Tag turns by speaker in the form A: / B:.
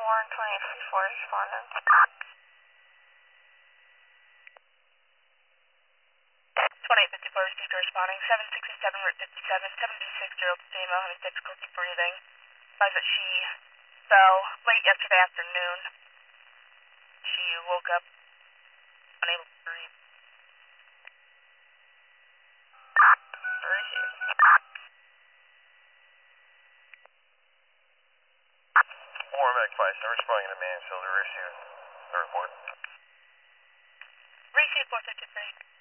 A: Warren 2854 responding. 2854 received responding. 767 Route 57, 76-year-old female having difficulty breathing. Advised that she fell late yesterday afternoon. She woke up unable to breathe. Received.
B: Warren Medic 57 responding to Mansfield to receive the report.
A: Received 453.